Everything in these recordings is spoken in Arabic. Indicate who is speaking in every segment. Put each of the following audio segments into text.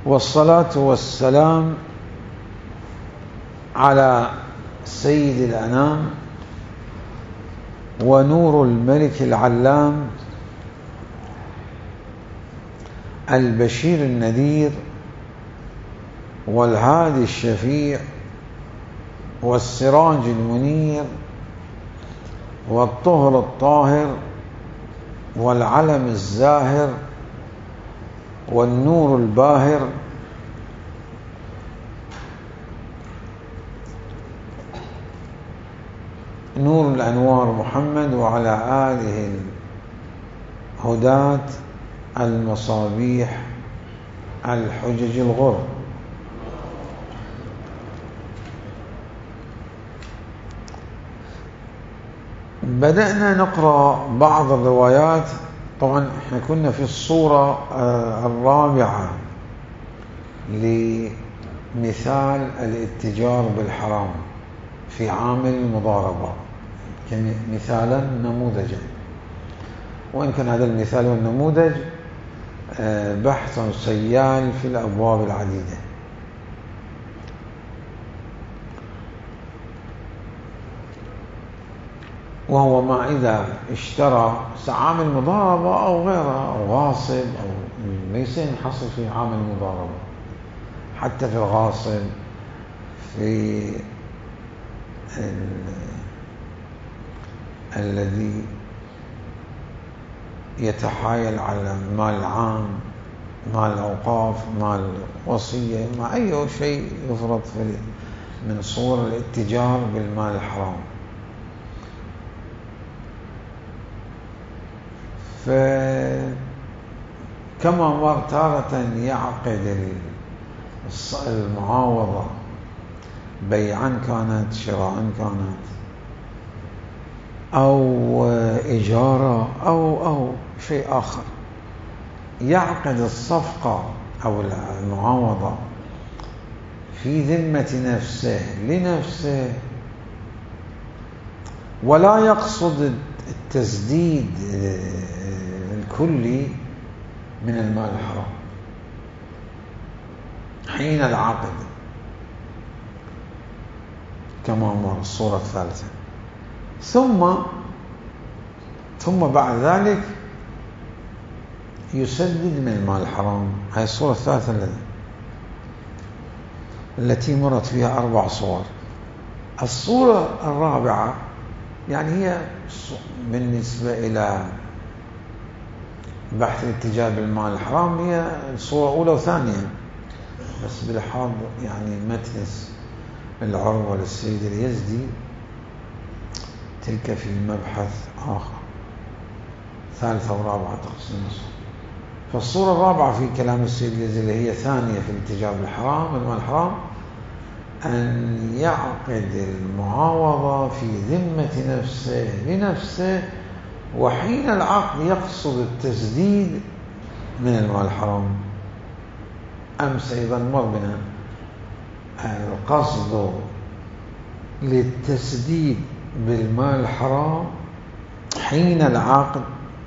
Speaker 1: والصلاة والسلام على سيد الأنام ونور الملك العلام البشير النذير والهادي الشفيع والسراج المنير والطهر الطاهر والعلم الزاهر والنور الباهر نور الأنوار محمد وعلى آله الهداة المصابيح الحجج الغر. بدأنا نقرأ بعض الروايات. طبعا احنا كنا في الصورة الرابعة لمثال الاتجار بالحرام في عامل المضاربة مثالا نموذجا، وإن كان هذا المثال والنموذج بحث سيال في الأبواب العديدة. وهو ما إذا اشترى عامل مضاربة أو غيره أو غاصب أو ليس ينحصر في عامل مضاربة، حتى في الغاصب في الذي يتحايل على المال العام، مال الأوقاف، مال وصية، مع أي شيء يفرض من صور الاتجار بالمال الحرام. فكما مر تارة يعقد المعاوضة بيعا كانت، شراء كانت، أو إجارة أو شيء آخر، يعقد الصفقة أو المعاوضة في ذمة نفسه لنفسه، ولا يقصد التسديد الكلي من المال الحرام حين العقد، كما مر الصورة الثالثة. ثم بعد ذلك يسدد من المال الحرام. هذه الصورة الثالثة التي مرت فيها 4 صور. الصورة الرابعة يعني هي بالنسبة إلى بحث الاتجار بالمال الحرام هي الصورة أولى وثانية، بس بلحاظ يعني متنس العروة للسيد اليزدي تلك في مبحث آخر، ثالثة ورابعة تقسيم. فالصورة الرابعة في كلام السيد اليزدي اللي هي ثانية في الاتجار بالحرام المال الحرام، أن يعقد المعاوضة في ذمة نفسه لنفسه، وحين العقد يقصد التسديد من المال الحرام. أمس أيضا مر بنا القصد للتسديد بالمال الحرام حين العقد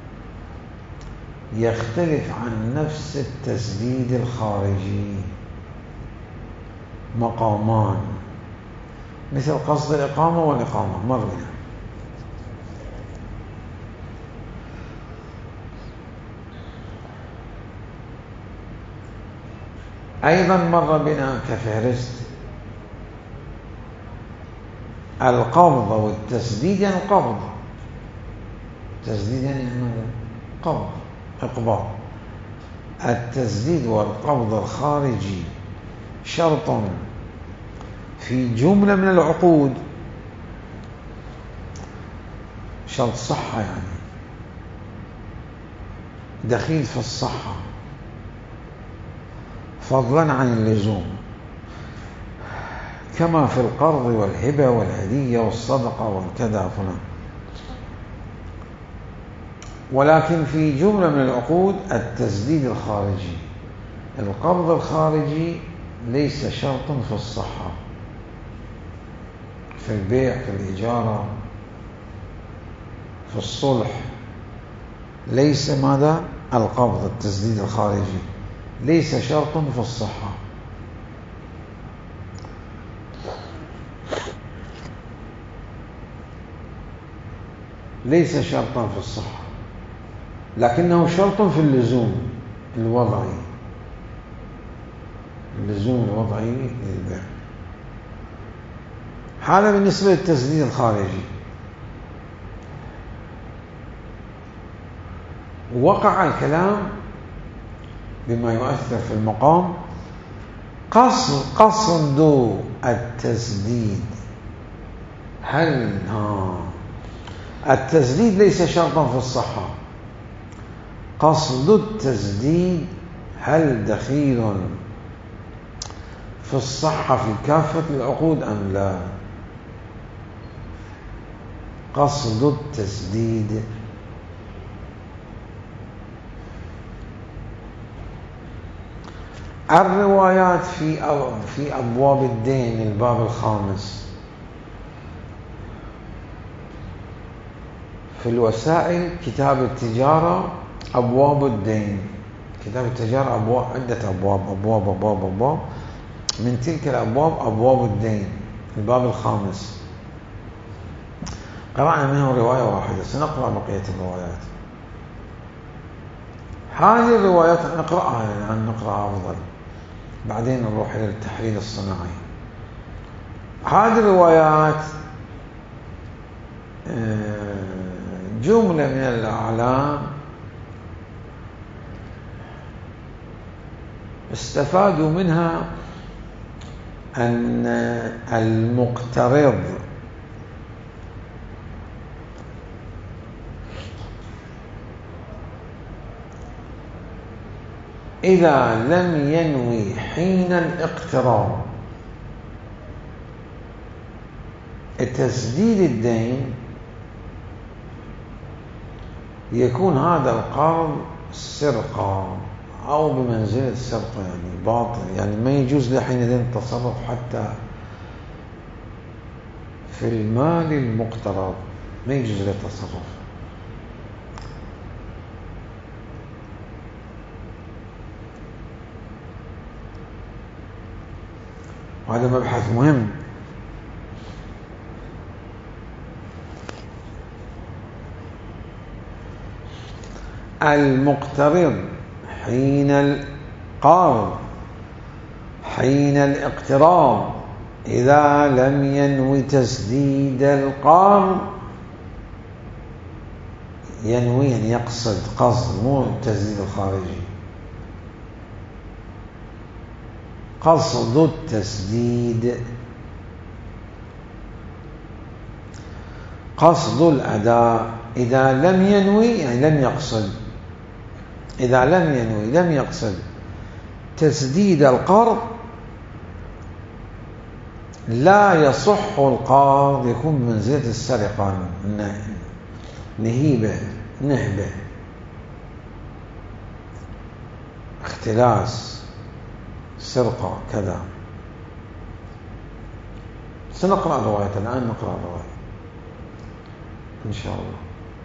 Speaker 1: يختلف عن نفس التسديد الخارجي مقامان، مثل قصد الإقامة والإقامة مر بنا. أيضا مر بنا كفهرست القبض والتسديد، يعني القبض، تسديد يعني قبض، إقباض. التسديد والقبض الخارجي شرط في جملة من العقود، شرط صحة يعني دخيل في الصحة فضلا عن اللزوم، كما في القرض والهبة والهدية والصدقة والكذا فلان. ولكن في جملة من العقود التسديد الخارجي، القبض الخارجي ليس شرطا في الصحة، في البيع، في الإجارة، في الصلح، ليس ماذا القبض التسديد الخارجي، ليس شرط في الصحة. ليس شرطا في الصحة، لكنه شرط في اللزوم الوضعي، اللزوم الوضعي للبيع. هذا بالنسبة للتسديد الخارجي. وقع الكلام بما يؤثر في المقام. قصد التسديد، هل التسديد ليس شرطا في الصحة، قصد التسديد هل دخيل في الصحة في كافة العقود أم لا؟ قصد التسديد. الروايات في أبواب الدين، الباب الخامس، في الوسائل كتاب التجارة أبواب الدين. كتاب التجارة أبواب، عدة أبواب. من تلك الأبواب أبواب الدين، الباب الخامس. قرأنا منه رواية واحدة، سنقرأ بقية الروايات. هذه الروايات نقرأها، يعني نقرأها أفضل، بعدين نروح إلى التحليل الصناعي. هذه الروايات جملة من الأعلام استفادوا منها أن المقترض إذا لم ينوي حين الاقتراض تسديد الدين يكون هذا القرض سرقة أو بمنزلة السرقة، يعني باطل، يعني ما يجوز له حينئذ التصرف حتى في المال المقترض، ما يجوز له التصرف. وهذا مبحث مهم. المقترض حين القرض، حين الاقتراض، إذا لم ينوي تسديد القرض، ينوي يعني يقصد، قصد، مو التسديد الخارجي، قصد التسديد، قصد الأداء. إذا لم ينوي يعني لم يقصد، إذا لم ينوي لم يقصد تسديد القرض لا يصح القرض، يكون بمنزلة السرقة، نهيبة، نهبة، اختلاس، سرقة، كذا. سنقرأ الرواية الآن، نقرأ الرواية إن شاء الله.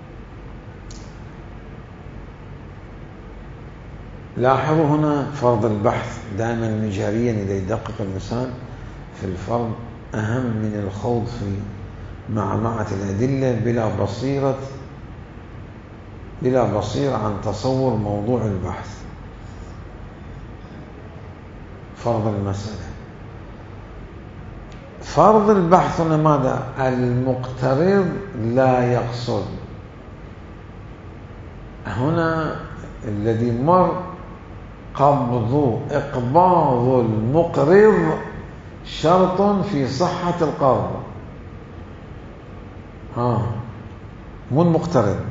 Speaker 1: لاحظوا هنا فرض البحث دائما مجاريا، إذا يدقق الإنسان في الفرض أهم من الخوض في معمعة الأدلة بلا بصيرة عن تصور موضوع البحث. فرض المسألة، فرض البحث هنا ماذا؟ المقترض لا يقصد. هنا الذي مر إقباض المقرض شرط في صحة القرض، مو المقترض.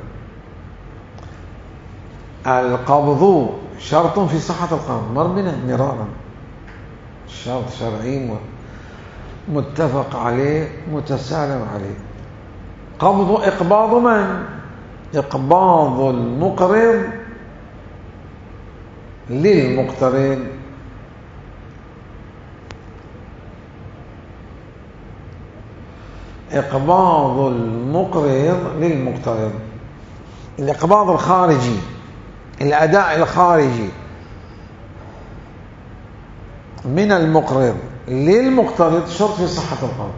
Speaker 1: القبض شرط في صحة القرض، مر بنا مرارا، شرط شرعي متفق عليه متسالم عليه. إقباض من؟ إقباض المقرض للمقترض. إقباض المقرض للمقترض، الإقباض الخارجي، الأداء الخارجي. من المقرض للمقترض شرط في صحة القرض.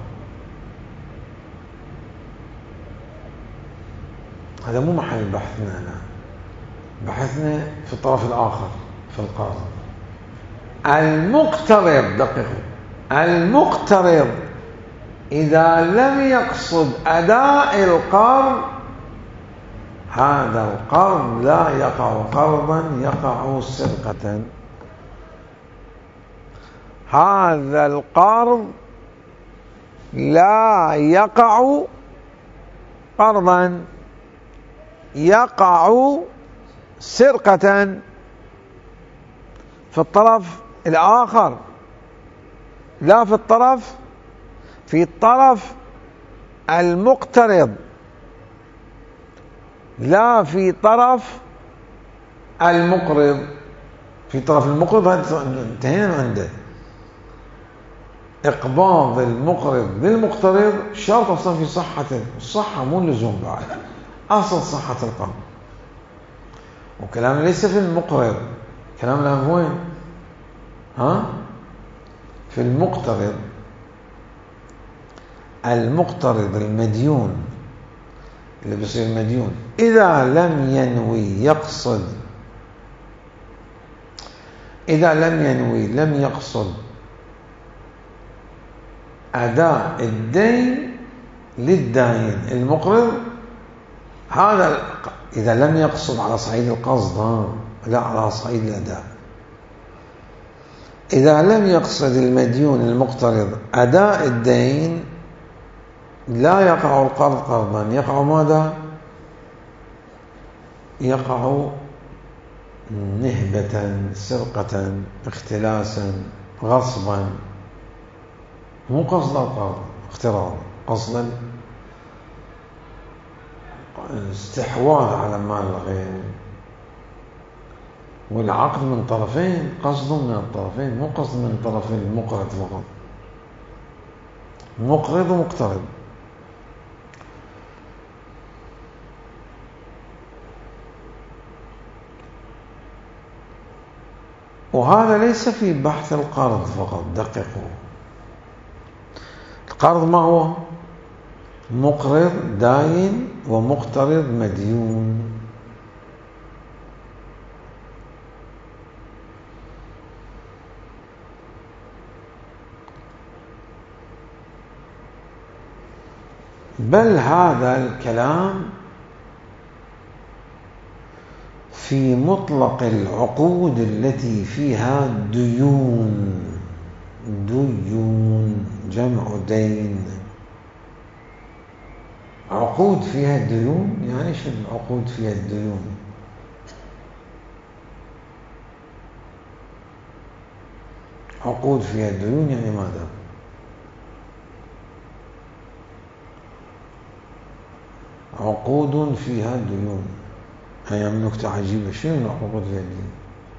Speaker 1: هذا مو محل بحثنا الآن، بحثنا في الطرف الآخر في القرض. المقترض، دققوا، المقترض إذا لم يقصد أداء القرض هذا القرض لا يقع قرضا، يقع سرقة. هذا القرض لا يقع قرضا، يقع سرقة في الطرف الآخر، لا في الطرف المقترض، لا في طرف المقرض. في طرف المقرض انتهينا عنده. إقباض المقرض للمقترض شرط أصلا في صحته، الصحة مو اللزوم بعد، أصل صحة القرض. وكلام ليس في المقرض، كلام الآن وين؟ في المقترض. المقترض المديون اللي بيصير مديون إذا لم ينوي يقصد، لم يقصد أداء الدين للداين المقرض، هذا إذا لم يقصد على صعيد القصد، لا على صعيد الأداء. إذا لم يقصد المديون المقترض أداء الدين لا يقع القرض قرضا، يقع ماذا؟ يقع نهبة، سرقة، اختلاسا، غصبا، مو قصد القرض اقتراض، قصد الاستحواذ على مال الغير. والعقد من طرفين، قصد من الطرفين، مو قصد من طرف المقرض فقط، مقرض ومقترض. وهذا ليس في بحث القرض فقط، دققوا. القرض ما هو؟ مقرض داين ومقترض مديون. بل هذا الكلام في مطلق العقود التي فيها ديون، جمع دين. عقود فيها ديون، يعني شو العقود فيها الديون؟ عقود فيها الديون يعني ماذا؟ عقود فيها ديون، هي من نكتة عجيبة. شنو العقود فيها الديون؟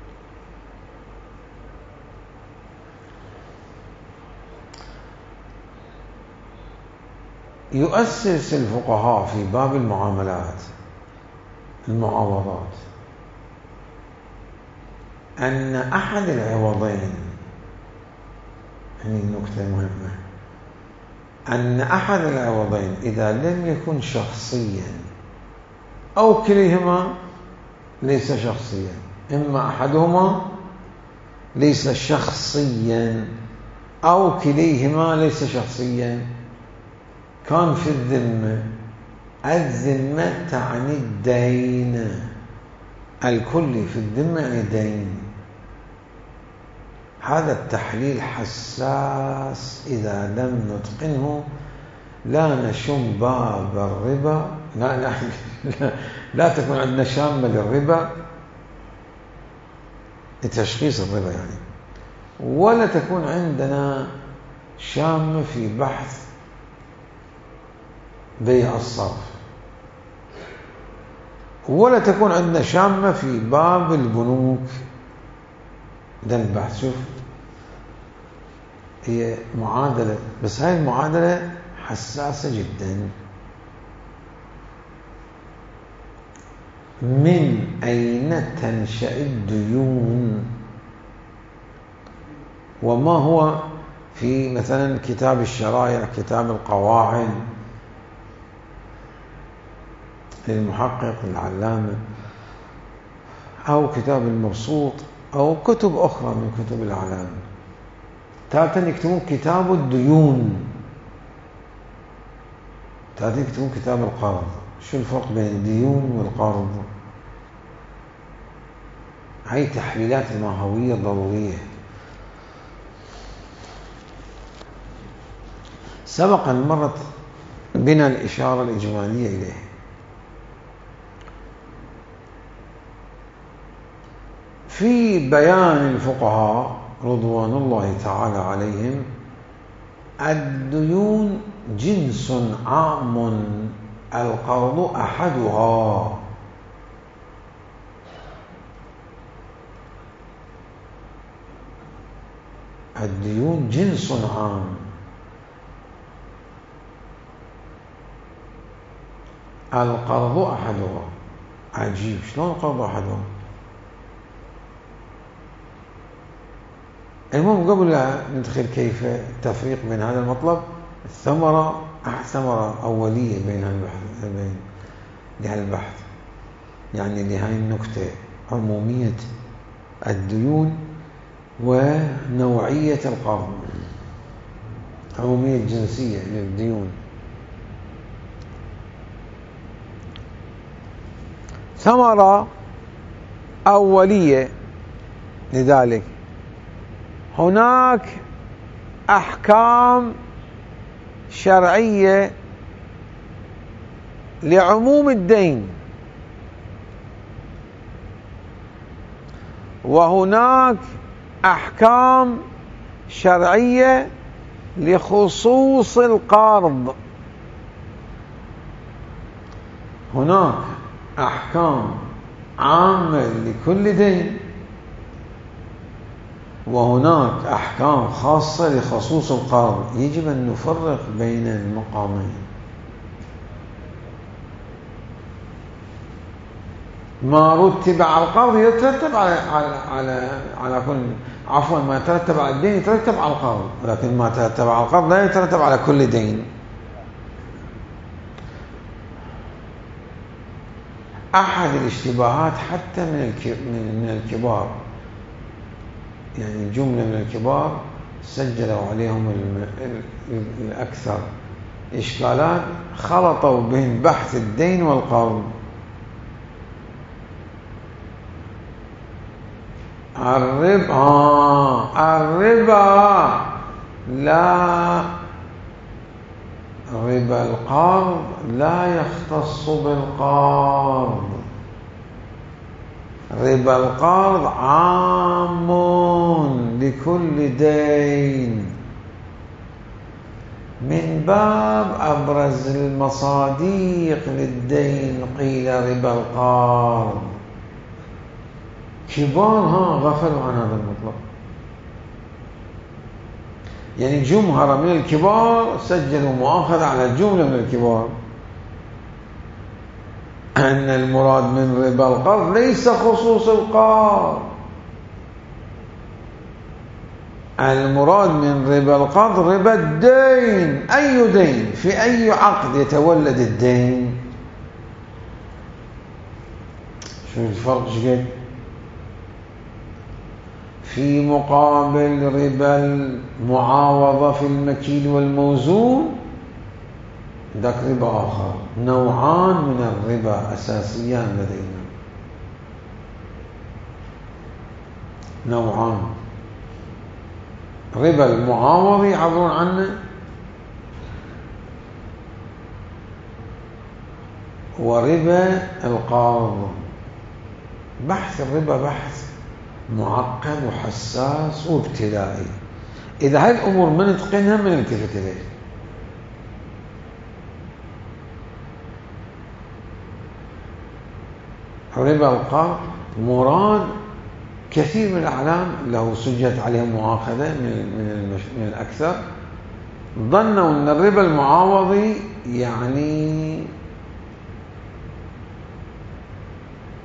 Speaker 1: يؤسس الفقهاء في باب المعاملات المعاوضات أن أحد العوضين، هذه النكتة مهمة، أن أحد العوضين إذا لم يكن شخصيا أو كليهما ليس شخصيا، إما أحدهما ليس شخصيا أو كليهما ليس شخصيا، كان في الذمة. الذمة تعني الدين، الكل في الذمة يعني دين. هذا التحليل حساس، إذا لم نتقنه لا نشم باب الربا، لا تكون عندنا شامة للربا لتشخيص الربا يعني، ولا تكون عندنا شامة في بحث بيع الصرف، ولا تكون عندنا شامة في باب البنوك. ده البحث. شوف، هي معادلة، بس هاي المعادلة حساسة جدا. من أين تنشأ الديون؟ وما هو في مثلا كتاب الشرائع، كتاب القواعد للمحقق العلامة، أو كتاب المبسوط، أو كتب أخرى من كتب العلامة. تارة يكتبون كتاب الديون، تارة يكتبون كتاب القرض. شو الفرق بين الديون والقرض؟ هاي تحليلات الماهوية ضرورية. سبق أن مرت بنا الإشارة الإجمالية إليه. في بيان الفقهاء رضوان الله تعالى عليهم الديون جنس عام القرض أحدها. الديون جنس عام، القرض أحدها. عجيب، شلون القرض أحدها؟ المهم قبل لا ندخل كيف التفريق بين هذا المطلب، ثمرة أولية بين لهذا البحث، يعني لهذه النكتة، عمومية الديون ونوعية القرض، عمومية جنسية للديون. ثمرة أولية لذلك، هناك أحكام شرعية لعموم الدين، وهناك أحكام شرعية لخصوص القرض. هناك أحكام عامة لكل دين، وهناك أحكام خاصة لخصوص القرض. يجب أن نفرق بين المقامين. ما رتب على القرض يترتب على كل، عفوا، ما يترتب على الدين يترتب على القرض، ولكن ما يترتب على القرض لا يترتب على كل دين. أحد الاشتباهات حتى من الكبار، يعني جملة من الكبار سجلوا عليهم الأكثر إشكالات، خلطوا بين بحث الدين والقرض. الربا لا، ربا القرض لا يختص بالقرض. ربا القرض عام لكل دين، من باب أبرز المصاديق للدين قيل ربا القرض. كبار غفلوا عن هذا المطلب، يعني جمهرة من الكبار سجلوا مؤاخذة على جملة من الكبار أن المراد من ربا القرض ليس خصوص القرض، المراد من ربا القرض ربا الدين. أي دين؟ في أي عقد يتولد الدين؟ شو الفرق شقد؟ في مقابل ربا المعاوضة في المكيل والموزون ذاك ربا آخر، نوعان من الربا أساسيان لدينا، نوعان. ربا المعاوضة يعبرون عنه، وربا القرض. بحث الربا بحث معقد وحساس وابتدائي، إذا هاي الأمور ما نتقنها ما نلتفت إليه. ربا القرض مراد كثير من الأعلام له سجلت عليهم مؤاخذة من الأكثر، ظنوا أن الربا المعاوضي يعني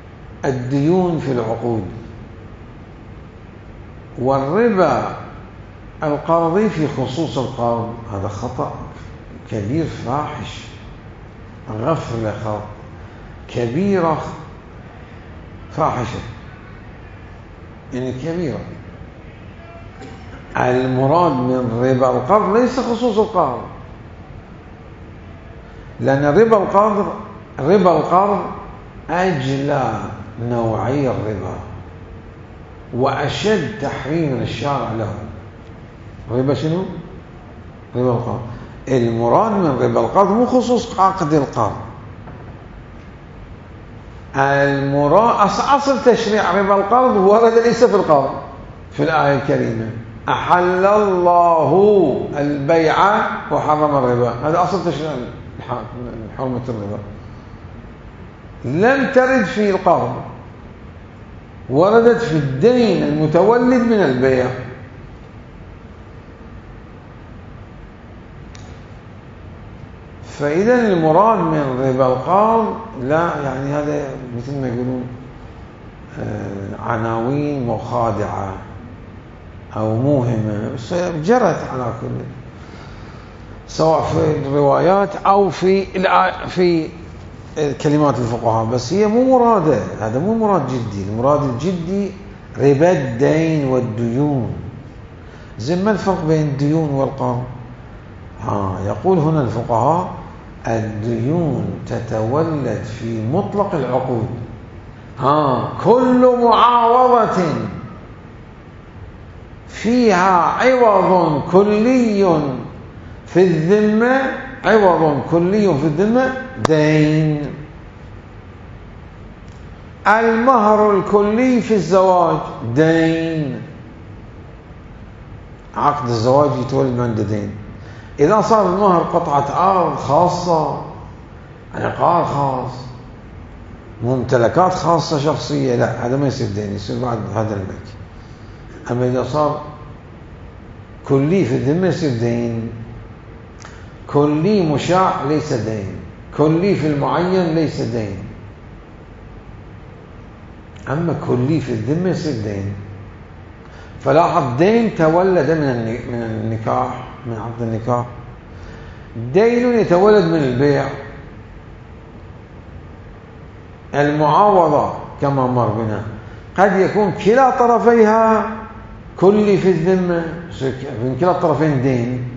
Speaker 1: الديون في العقود، والربا القرض في خصوص القرض، هذا خطأ كبير فاحش، غفلة كبيرة فاحشة، يعني كبيرة. المراد من ربا القرض ليس خصوص القرض، لأن ربا القرض أجلى نوعي الربا وأشد تحريما الشارع له. ربا شنو؟ ربا القرض. المراد من ربا القرض مو خصوص عقد القرض، المراد أصل تشريع ربا القرض ورد ليس في القرض في الآية الكريمة: أحل الله البيع وحرم الربا. هذا أصل تشريع حرمة الربا، لم ترد في القرض، وردت في الدين المتولد من البيع. فإذا المراد من ربا القرض لا، يعني هذا مثل ما يقولون عناوين مخادعة أو موهمة جرت على كل، سواء في الروايات أو في كلمات الفقهاء، بس هي مو مرادة، هذا مو مراد جدي. المراد الجدي ربا الدين والديون. زي ما الفرق بين الديون والقرض؟ يقول هنا الفقهاء: الديون تتولد في مطلق العقود. كل معاوضة فيها عوض كلي في الذمة، عوض كلي في الذمة دين. المهر الكلي في الزواج دين، عقد الزواج يتولد من دين. إذا صار المهر قطعة أرض خاصة، عقار خاص، ممتلكات خاصة شخصية، لا هذا ما يصير دين، يصير بعد هذا الملك. أما إذا صار كلي في الذمة يصير دين. كلي مشاع ليس دين، كلي في المعين ليس دين، أما كلي في الذمة يصير دين. فلاحظ دين تولد من النكاح، من عقد النكاح. دين يتولد من البيع. المعاوضة كما مر بنا قد يكون كلا طرفيها كلي في الذمة، من كلا الطرفين دين.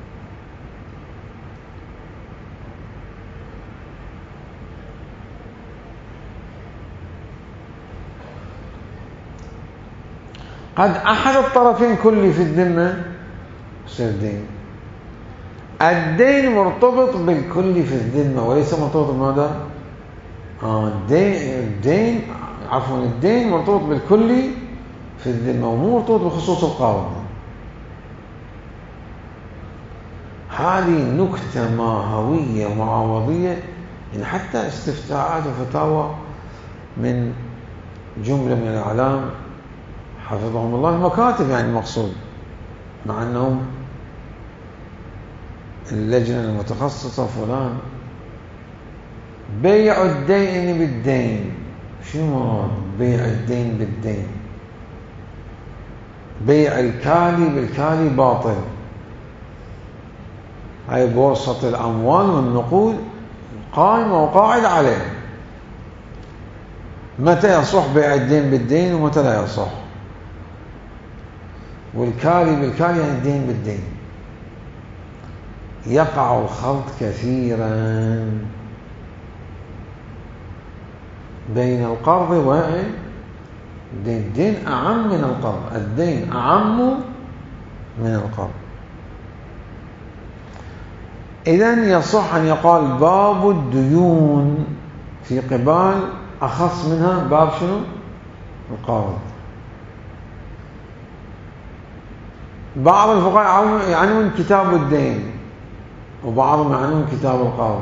Speaker 1: قد أحد الطرفين كلي في الذمة يصير دين. الدين مرتبط بالكل في الذمة وليس مرتبط بماذا؟ الدين مرتبط بالكل في الذمة ومو مرتبط بخصوص القرض. هذه نكتة ماهوية معاوضية، يعني حتى استفتاءات وفتاوى من جملة من الأعلام حفظهم الله، المكاتب يعني المقصود، مع أنهم اللجنة المتخصصة فلان. بيع الدين بالدين، شنو مراد بيع الدين بالدين؟ بيع الكالي بالكالي باطل. هاي بورصة الأموال والنقود قائمة وقاعد عليه. متى يصح بيع الدين بالدين ومتى لا يصح؟ والكالي بالكالي يعني الدين بالدين. يقع الخلط كثيرا بين القرض والدين. الدين أعم من القرض، الدين أعم من القرض. إذن يصح أن يقال باب الديون في قبال أخص منها باب شنو؟ القرض. بعض الفقهاء يعنون كتاب الدين وبعضهم يعنون كتاب القرض.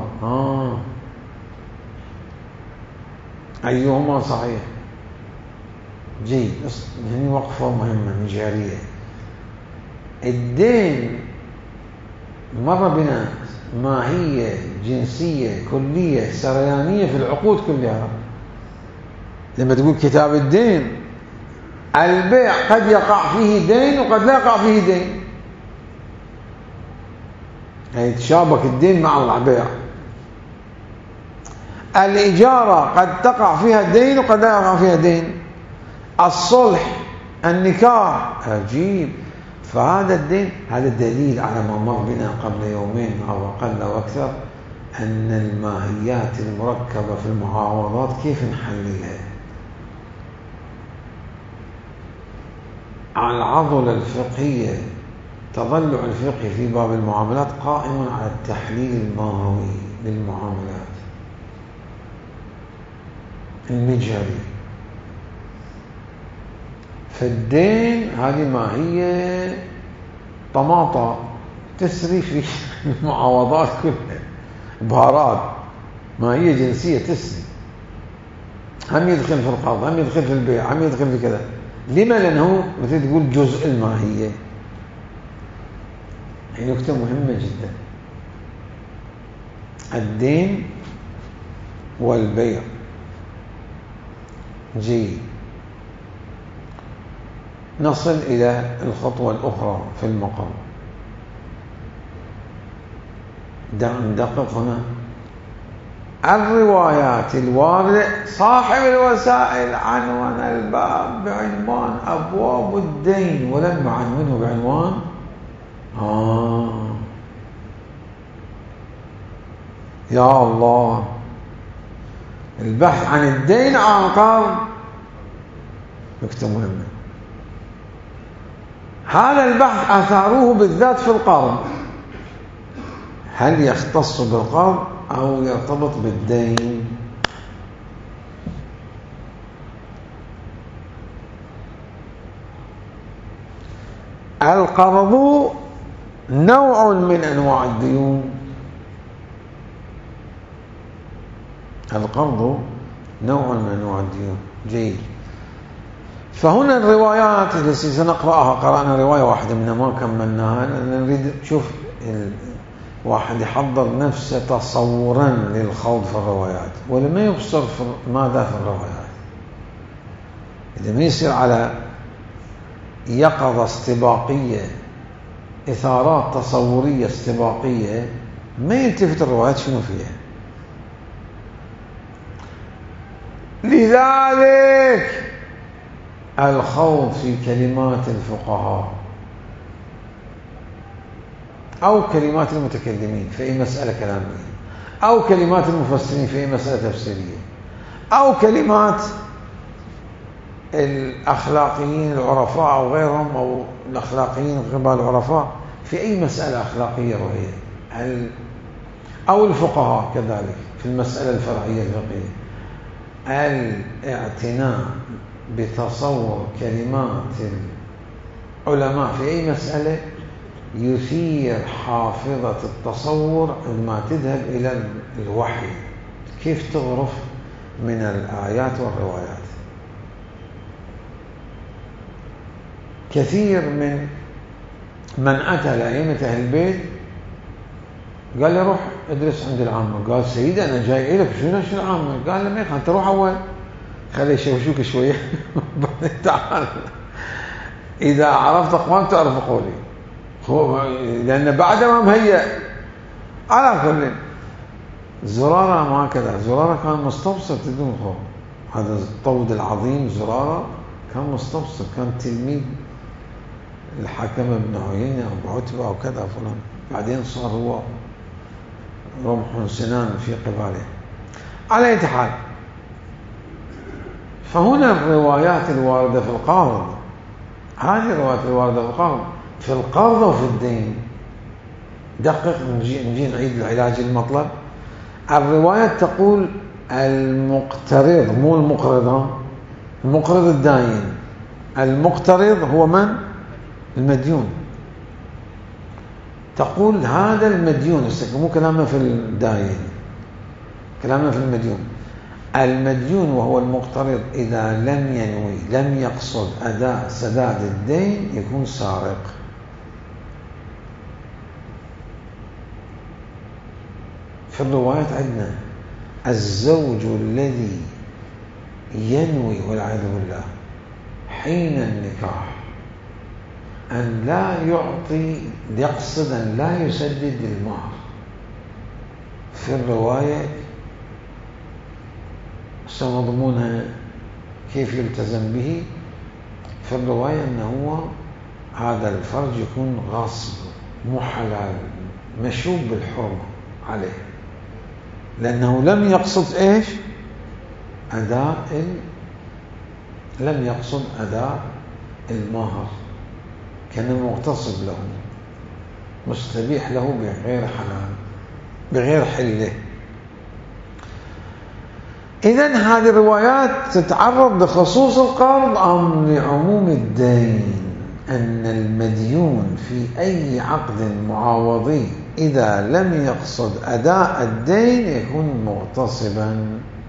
Speaker 1: أيهما صحيح؟ جيد. هني وقفة مهمة مجارية. الدين مر بنا ماهية جنسية كلية سريانية في العقود كلها. لما تقول كتاب الدين، البيع قد يقع فيه دين وقد لا يقع فيه دين. يعني يتشابك الدين مع البيع. الإجارة قد تقع فيها دين وقد لا يقع فيها دين. الصلح، النكاح، عجيب. فهذا الدين، هذا الدليل على ما مر بنا قبل يومين أو أقل أو أكثر، أن الماهيات المركبة في المعاوضات كيف نحللها. العضلة الفقهية، تضلع الفقه في باب المعاملات قائم على التحليل الماهوي للمعاملات المجهري. فالدين هذه ماهية طماطة تسري في المعاوضات كلها، بهارات، ماهية جنسية تسري، هم يدخل في القرض، هم يدخل في البيع، هم يدخل في كذا. لما؟ لأنه مثل تقول جزء الماهية. هي نكتة مهمة جدا. الدين والبيع. جيد. نصل إلى الخطوة الأخرى في المقام. ندقق هنا. الروايات الواردة، صاحب الوسائل عنوان الباب بعنوان أبواب الدين ولم يعنونه بعنوان يا الله، البحث عن الدين عن قرض. نكتة مهمة. هذا البحث أثاروه بالذات في القرض. هل يختص بالقرض أو يرتبط بالدين؟ القرض نوع من أنواع الديون. القرض نوع من أنواع الديون. جيد. فهنا الروايات التي سنقرأها، قرأنا رواية واحدة منها ما كملناها، نريد نشوف واحد يحضر نفسه تصورا للخوض في الروايات، ولما يبصر في ماذا في الروايات، إذا ما يصير على يقظة استباقية، إثارات تصورية استباقية، ما يلتفت الروايات شنو فيها. لذلك الخوض في كلمات الفقهاء أو كلمات المتكلمين في أي مسألة كلامية، أو كلمات المفسرين في أي مسألة تفسيرية، أو كلمات الأخلاقيين العرفاء أو غيرهم، أو الأخلاقيين غير العرفاء في أي مسألة أخلاقية رؤية، أو الفقهاء كذلك في المسألة الفرعية الفقهية. الاعتناء بتصور كلمات العلماء في أي مسألة يثير حافظة التصور عندما تذهب إلى الوحي، كيف تغرف من الآيات والروايات. كثير من أتى لأئمة أهل البيت قال لي روح ادرس عند العامة. قال سيدي أنا جاي لك، شنو العامة؟ قال له ما يخالف، أنت روح أول خلي يشوشوك شوية تعال، إذا عرفت أقوام تعرف قولي، لأن بعد ما مهيأ. على كل زرارة ما كذا، زرارة كان مستبصر تدون خوف. هذا الطود العظيم زرارة كان مستبصر، كان تلميذ الحكم بن عيينة أو عتبة أو كذا فلان، بعدين صار هو رمح سنان في قباله. على أي حال، فهنا الروايات الواردة في القرض، هذه الروايات الواردة في القرض، في القرض وفي الدين. دقق، نجي نعيد العلاج المطلب. الروايات تقول المقترض، مو المقرض، المقرض الداين. المقترض هو من؟ المديون. تقول هذا المديون، مو كلامنا في الداين، كلامنا في المديون. المديون وهو المقترض إذا لم ينوي، لم يقصد أداء سداد الدين، يكون سارق. في الروايات عندنا الزوج الذي ينوي والعياذ بالله حين النكاح أن لا يعطي، يقصد أن لا يسدد المهر. في الرواية سمضمونها كيف يلتزم به. في الرواية أنه هذا الفرج يكون غاصب مو حلال، مشوب بالحرمة عليه، لأنه لم يقصد إيش؟ لم يقصد أداء المهر، كان مغتصب له، مستبيح له بغير حلال، بغير حله. إذن هذه الروايات تتعرض لخصوص القرض أم لعموم الدين؟ أن المديون في أي عقد معاوضي إذا لم يقصد أداء الدين يكون مغتصبا.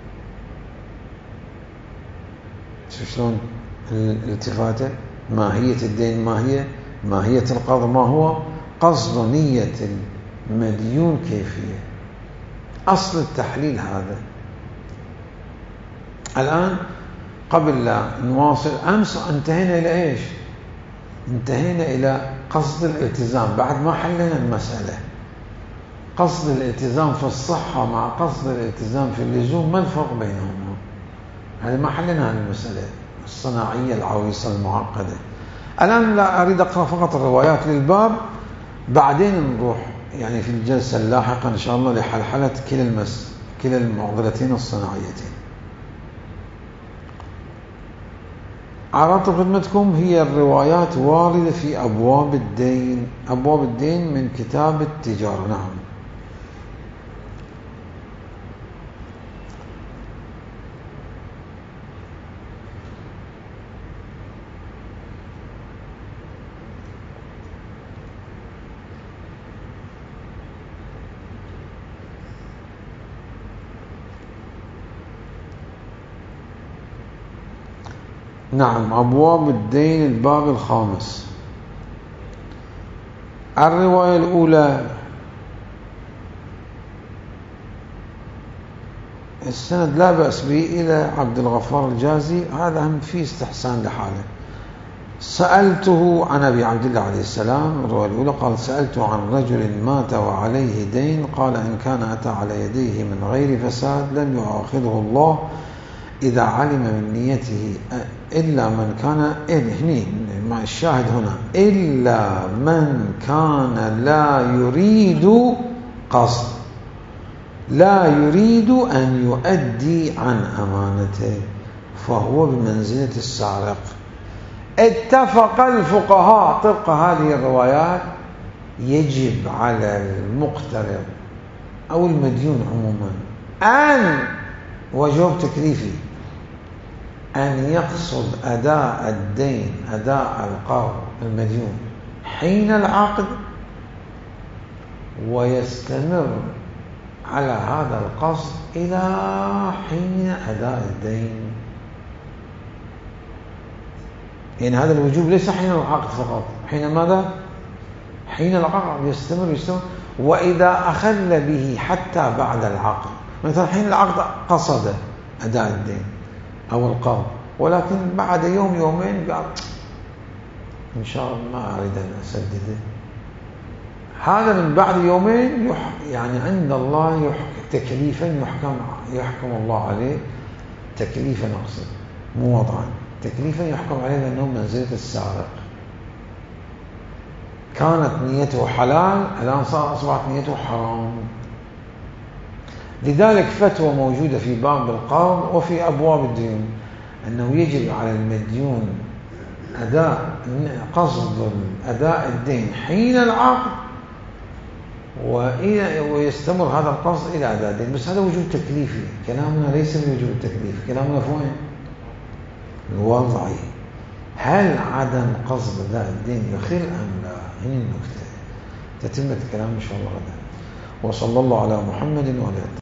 Speaker 1: شلون الالتفاتة؟ ماهية الدين ما هي؟ ماهية القرض ما هو؟ قصد نية المديون كيفية. أصل التحليل هذا. الآن قبل لا نواصل، أمس انتهينا إلى إيش؟ انتهينا إلى قصد الالتزام، بعد ما حلنا المسألة. قصد الالتزام في الصحة مع قصد الالتزام في اللزوم، ما الفرق بينهما؟ هذه ما حلنا المسألة الصناعية العويصة المعقدة. الآن لا أريد أقرأ فقط الروايات للباب، بعدين نروح يعني في الجلسة اللاحقة إن شاء الله لحلحلة كلا المعضلتين الصناعيتين. عرضت خدمتكم هي الروايات واردة في أبواب الدين من كتاب التجارة. نعم. نعم، أبواب الدين الباب الخامس. الرواية الأولى السند لا بأس به إلى عبد الغفار الجازي، هذا هم فيه استحسان لحاله. سألته عن أبي عبد الله عليه السلام، الرواية الأولى قال: سألته عن رجل مات وعليه دين، قال: إن كان أتى على يديه من غير فساد لم يؤاخذه الله إذا علم من نيته، إلا من كان مع الشاهد هنا، إلا من كان لا يريد أن يؤدي عن أمانته فهو بمنزلة السارق. اتفق الفقهاء طبق هذه الروايات يجب على المقترض أو المديون عموما أن، وجوب تكليفي، أن يقصد أداء الدين، أداء القرض المديون حين العقد، ويستمر على هذا القصد إلى حين أداء الدين. يعني هذا الوجوب ليس حين العقد فقط، حين ماذا؟ حين العقد يستمر، وإذا أخل به حتى بعد العقد. مثلا حين العقد قصد أداء الدين أو القرض، ولكن بعد يوم يومين قال إن شاء الله ما أريد أن أسدده، هذا من بعد يومين يعني عند الله تكليفا يحكم الله عليه تكليفا، أقصد مو وضعا، تكليفا يحكم عليه لأنه منزلة السارق. كانت نيته حلال، الآن أصبحت نيته حرام. لذلك فتوى موجودة في باب القرض وفي أبواب الديون أنه يجب على المديون قصد أداء الدين حين العقد، ويستمر هذا القصد إلى أداء الدين. بس هذا وجوب تكليفي، كلامنا ليس بوجوب التكليف، كلامنا فوين؟ الوضعي. هل عدم قصد أداء الدين يخل أم لا؟ هنا النكتة. تتم الكلام إن شاء الله غدا. وصلى الله على محمد وعلى آله.